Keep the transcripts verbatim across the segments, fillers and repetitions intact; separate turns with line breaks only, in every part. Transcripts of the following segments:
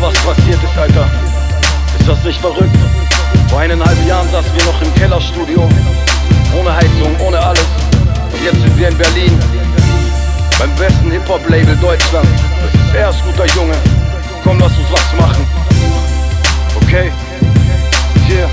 was passiert ist, Alter. Ist das nicht verrückt? Vor eineinhalb Jahren saßen wir noch im Kellerstudio, ohne Heizung, ohne alles. Und jetzt sind wir in Berlin, beim besten Hip-Hop-Label Deutschland. Das ist erst guter Junge. Komm, lass uns was machen. Okay? Hier.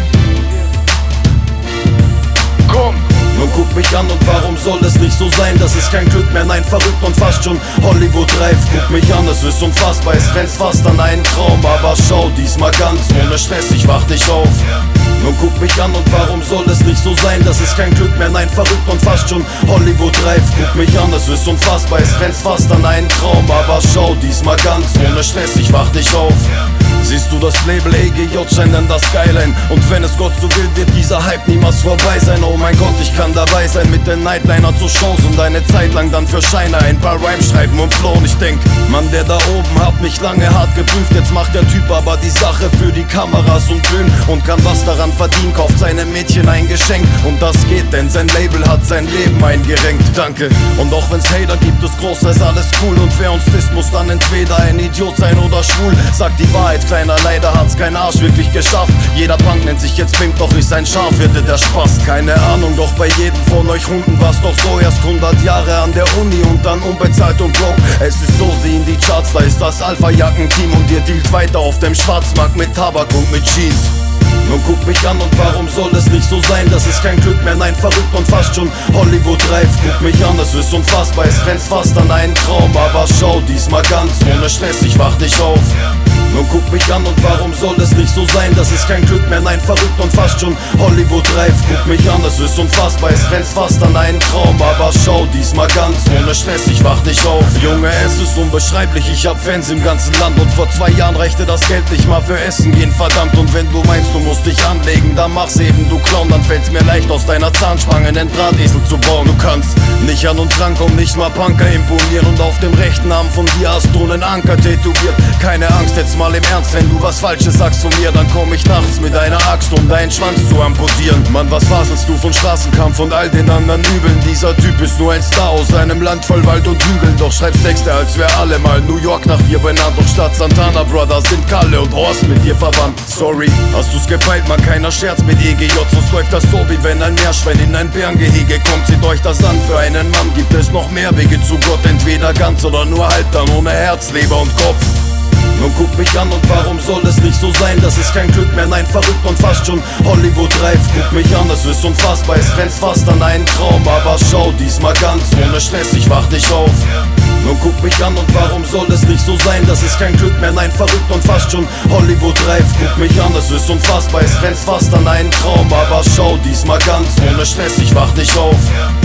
Komm!
Nun guck mich an und warum soll es nicht so sein? Das ist kein Glück mehr, nein, verrückt und fast schon Hollywood-reif. Guck mich an, es ist unfassbar, es grenzt fast an einen Traum. Aber schau, diesmal ganz ohne Stress, ich wach nicht auf. Nun guck mich an und warum soll es nicht so sein? Das ist kein Glück mehr, nein, verrückt und fast schon Hollywood-reif. Guck mich an, es ist unfassbar, es grenzt fast an einen Traum. Aber schau, diesmal ganz ohne Stress, ich wach nicht auf. Siehst du das Label E G J scheint an das Skyline. Und wenn es Gott so will, wird dieser Hype niemals vorbei sein. Oh mein Gott, ich kann dabei sein mit den Nightliner zur Chance und eine Zeit lang dann für Scheine ein paar Rhymes schreiben und flown. Ich denk, Mann, der da oben hat mich lange hart geprüft. Jetzt macht der Typ aber die Sache für die Kameras und Bühnen und kann was daran verdienen, kauft seinem Mädchen ein Geschenk. Und das geht, denn sein Label hat sein Leben eingerenkt. Danke. Und auch wenn's Hater gibt, ist groß, ist alles cool. Und wer uns disst, muss dann entweder ein Idiot sein oder schwul. Sagt die Wahrheit, kleiner, leider hat's kein Arsch wirklich geschafft. Jeder Punk nennt sich jetzt Pimp, doch ist sein Schaf, wird der Spaß. Keine Ahnung, doch bei jedem von euch Hunden war's doch so. Erst hundert Jahre an der Uni und dann unbezahlt und broke. Es ist so, sie in die Charts, da ist das Alpha-Jacken-Team. Und ihr dealt weiter auf dem Schwarzmarkt mit Tabak und mit Jeans. Nun guck mich an und warum soll es nicht so sein? Das ist kein Glück mehr, nein, verrückt und fast schon Hollywood-reif. Guck mich an, es ist unfassbar, es grenzt fast an einen Traum. Aber schau, diesmal ganz ohne Stress, ich wach nicht auf. Nun guck mich an und warum soll es nicht so sein? Das ist kein Glück mehr, nein, verrückt und fast schon Hollywood-reif. Guck mich an, es ist unfassbar, es grenzt fast an einen Traum. Aber schau, diesmal ganz ohne Stress, ich wach nicht auf. Junge, es ist unbeschreiblich, ich hab Fans im ganzen Land. Und vor zwei Jahren reichte das Geld nicht mal für Essen gehen, verdammt. Und wenn du meinst, du musst dich anlegen, dann mach's eben, du Clown. Dann fällt's mir leicht, aus deiner Zahnspange einen Drahtesel zu bauen. Du kannst nicht an uns rankommen, nicht mal Punker imponieren. Und auf dem rechten Arm von dir hast du einen Anker tätowiert. Keine Angst, jetzt mal im Ernst, wenn du was Falsches sagst von mir, dann komm ich nachts mit einer Axt, um deinen Schwanz zu amputieren. Mann, was faselst du von Straßenkampf und all den anderen Übeln? Dieser Typ ist nur ein Star aus einem Land voll Wald und Hügeln. Doch schreibst Texte, als wär alle mal New York nach dir benannt. Doch statt Santana Brothers sind Kalle und Horst mit dir verwandt. Sorry, hast du's gepeilt, man, keiner Scherz mit E G J. Sonst läuft das so, wie wenn ein Meerschwein in ein Bärengehege kommt. Seht euch das an, für einen Mann gibt es noch mehr Wege zu Gott. Entweder ganz oder nur halb, dann ohne Herz, Leber und Kopf. Nun guck mich an und warum soll es nicht so sein? Das ist kein Glück mehr, nein, verrückt und fast schon Hollywood-reif. Guck mich an, es ist unfassbar, es grenzt fast an einen Traum. Aber schau, diesmal ganz ohne Stress, ich wach nicht auf. Nun guck mich an und warum soll es nicht so sein? Das ist kein Glück mehr, nein, verrückt und fast schon Hollywood-reif. Guck mich an, es ist unfassbar, es grenzt fast an einen Traum. Aber schau, diesmal ganz ohne Stress, ich wach nicht auf.